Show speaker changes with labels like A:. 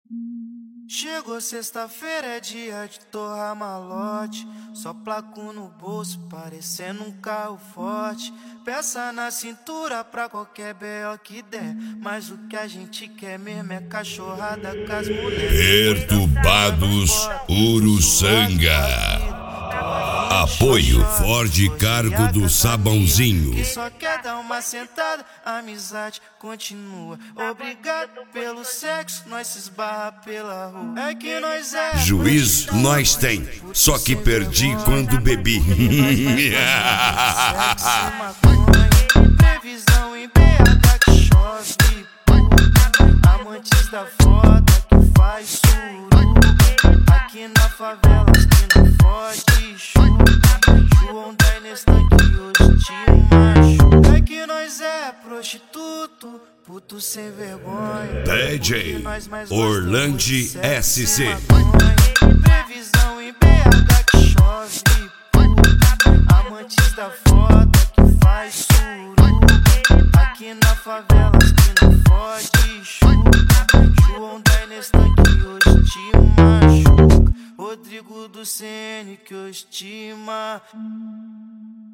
A: Chegou sexta-feira, é dia de torrar malote. Só placo no bolso, parecendo um carro forte. Peça na cintura pra qualquer B.O. que der. Mas o que a gente quer mesmo é cachorrada com as mulheres.
B: Perturbados Uruçanga. Apoio Ford Cargo do Sabãozinho.
A: Que só quer dar uma sentada, a amizade continua. Obrigado pelo sexo, nós se esbarra pela rua. É que nós é
B: Juiz nós tem, só que perdi quando bebi.
A: Previsão em BH que chove. Amantes da foda que faz suruba. Aqui na favela que não fode chuva. João da Inestan que hoje te machuca. É que nós é prostituto, puto sem vergonha.
B: DJ Orlandi SC.
A: Previsão em BH que chove. Amantes da foda que faz suruba. Aqui na favela que não fode chuva. João da Inestan que hoje te machuca. Rodrigo do CN que hoje te